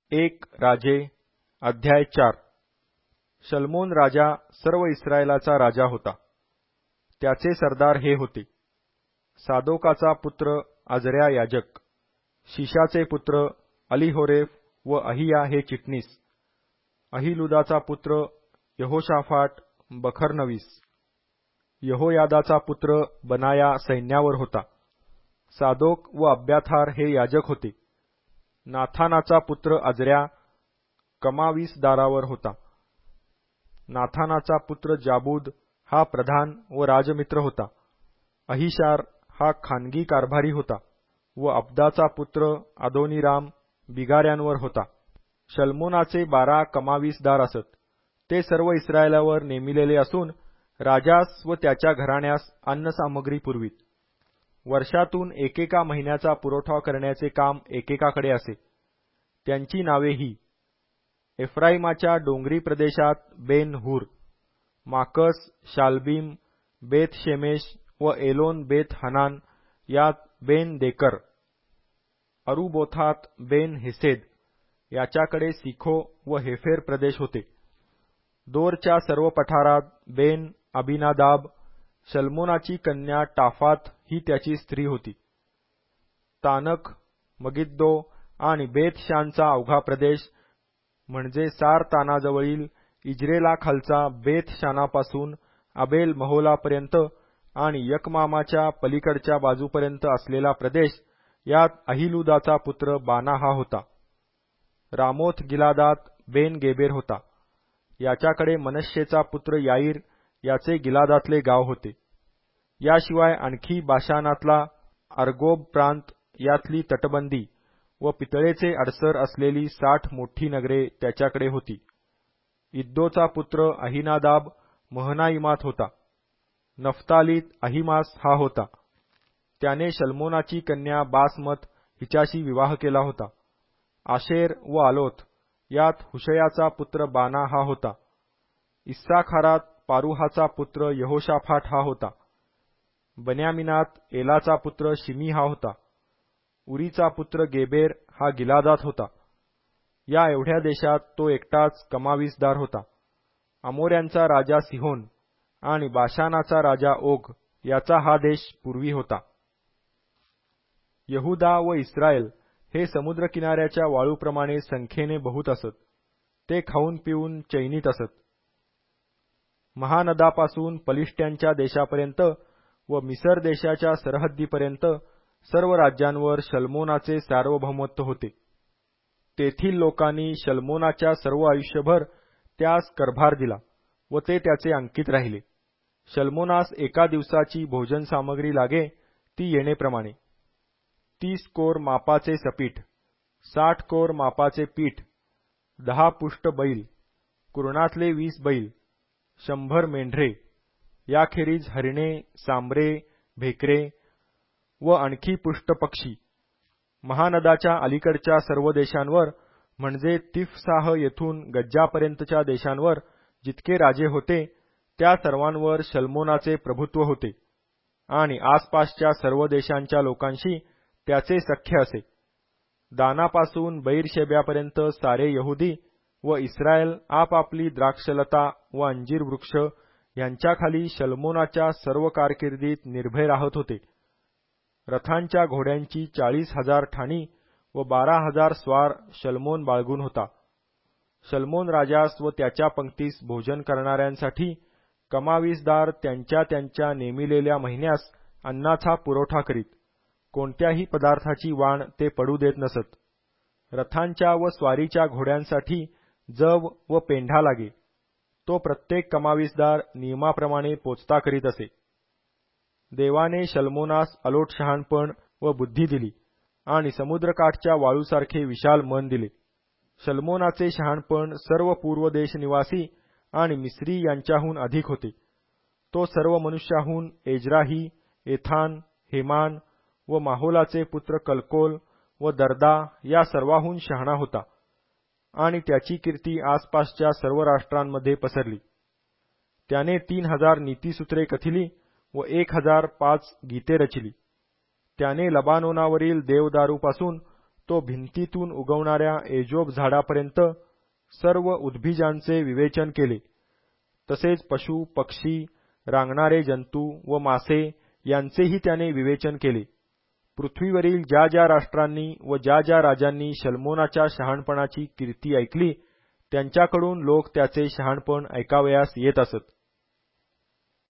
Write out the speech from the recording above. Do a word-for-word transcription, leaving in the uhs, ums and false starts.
एक राजे अध्याय चार. शल्मोन राजा सर्व इस्रायलाचा राजा होता. त्याचे सरदार हे होते: सादोकाचा पुत्र अजर्या याजक, शिशाचे पुत्र अलीहोरेफ व अहिया हे चिटणीस, अहिलुदाचा पुत्र यहोशाफाट बखरनवीस, यहोयादाचा पुत्र बनाया सैन्यावर होता. सादोक व अब्याथार हे याजक होते. नाथानाचा पुत्र अजर्या कमावीसदारावर होता. नाथानाचा पुत्र जाबूद हा प्रधान व राजमित्र होता. अहिशार हा खानगी कारभारी होता व अब्दाचा पुत्र अदोनीराम बिगाऱ्यांवर होता. शल्मोनाचे बारा कमावीसदार असत. ते सर्व इस्रायलावर नेमिलेले असून राजास व त्याच्या घराण्यास अन्नसामग्री पुरवीत. वर्षातून एकेका महिन्याचा पुरवठा करण्याचे काम एकेकाकडे असे. त्यांची नावे ही: एफ्राईमाच्या डोंगरी प्रदेशात बेन हूर, माकस, शाल्बीम, बेत शेमेश व एलोन बेत हनान यात बेन देकर, अरुबोथात बेन हेसेद याच्याकडे सिखो व हेफेर प्रदेश होते. दोरच्या सर्व पठारात बेन अबिनादाब, शल्मोनाची कन्या टाफात ही त्याची स्त्री होती. तानक, मगिद्दो आणि बेत शानचा अवघा प्रदेश म्हणजे सार तानाजवळील इज्रेला खालचा बेत शानापासून आबेल महोलापर्यंत आणि यकमामाच्या पलीकडच्या बाजूपर्यंत असलेला प्रदेश, यात अहिलुदाचा पुत्र बाना हा होता. रामोथ गिलादात बेन गेबेर होता. याच्याकडे मनश्शेचा पुत्र याईर याचे गिलादातले गाव होते. याशिवाय आणखी बाशानातला अर्गोब प्रांत यातली तटबंदी व पितळेचे अडसर असलेली साठ मोठी नगरे त्याच्याकडे होती. इद्दोचा पुत्र अहिनादाब महनाईमात होता. नफ्तालीत अहिमास हा होता. त्याने शल्मोनाची कन्या बासमत हिच्याशी विवाह केला होता. आशेर व आलोत यात हुशयाचा पुत्र बाना हा होता. इस्साखारात पारुहाचा पुत्र यहोशाफाट हा होता. बन्यामिनात एलाचा पुत्र शिमी हा होता. उरीचा पुत्र गेबेर हा गिलादात होता. या एवढ्या देशात तो एकटाच कमावीसदार होता. अमोऱ्यांचा राजा सिहोन आणि बाशानाचा राजा ओग याचा हा देश पूर्वी होता. यहुदा व इस्रायल हे समुद्रकिनाऱ्याच्या वाळूप्रमाणे संख्येने बहुत असत. ते खाऊन पिऊन चैनीत असत. महानदापासून पलिष्ट्यांच्या देशापर्यंत व मिसर देशाच्या सरहद्दीपर्यंत सर्व राज्यांवर शल्मोनाचे सार्वभौमत्व होते. तेथील लोकांनी शल्मोनाच्या सर्व आयुष्यभर त्यास करभार दिला व ते त्याचे अंकित राहिले. शल्मोनास एका दिवसाची भोजन सामग्री लागे ती येणेप्रमाणे: तीस कोर मापाचे सपीठ, साठ कोर मापाचे पीठ, दहा पुष्ट बैल, कुरणातले वीस बैल, शंभर मेंढरे, याखेरीज हरिणे, सांबरे, भेकरे व आणखी पुष्ट पक्षी. महानदाच्या अलीकडच्या सर्व देशांवर म्हणजे तिफसाह येथून गज्जापर्यंतच्या देशांवर जितके राजे होते त्या सर्वांवर शल्मोनाचे प्रभुत्व होते आणि आसपासच्या सर्व देशांच्या लोकांशी त्याचे सख्य असे. दानापासून बैरशेब्यापर्यंत सारे यहुदी व इस्रायल आपापली द्राक्षलता व अंजीर वृक्ष यांच्याखाली शल्मोनाच्या सर्व कारकिर्दीत निर्भय राहत होते. रथांच्या घोड्यांची चाळीस हजार ठाणी व बारा हजार स्वार शल्मोन बाळगून होता. शल्मोन राजास व त्याच्या पंक्तीस भोजन करणाऱ्यांसाठी कमावीसदार त्यांच्या त्यांच्या नेमिलेल्या महिन्यास अन्नाचा पुरवठा करीत. कोणत्याही पदार्थाची वाण ते पडू देत नसत. रथांच्या व स्वारीच्या घोड्यांसाठी जव व पेंढा लागे तो प्रत्येक कमावीसदार नियमाप्रमाणे पोचता करीत असे. देवाने शल्मोनास अलोट शहाणपण व बुद्धी दिली आणि समुद्रकाठच्या वाळूसारखे विशाल मन दिले. शल्मोनाचे शहाणपण सर्व पूर्व देश निवासी आणि मिस्री यांच्याहून अधिक होते. तो सर्व मनुष्याहून एजराही, एथान, हेमान व माहोलाचे पुत्र कलकोल व दर्दा या सर्वाहून शहाणा होता आणि त्याची कीर्ती आसपासच्या सर्व राष्ट्रांमध्ये पसरली. त्याने तीन हजार नीतीसूत्रे कथिली व एक हजार पाच गीते रचिली. त्याने लबानोनावरील देवदारूपासून तो भिंतीतून उगवणाऱ्या एजोब झाडापर्यंत सर्व उद्भिजांचे विवेचन केले. तसेच पशु, पक्षी, रांगणारे जंतू व मासे यांचेही त्याने विवेचन केले. पृथ्वीवरील ज्या ज्या राष्ट्रांनी व ज्या ज्या राजांनी शल्मोनाच्या शहाणपणाची कीर्ती ऐकली, त्यांच्याकडून लोक त्याचे शहाणपण ऐकावयास येत असत.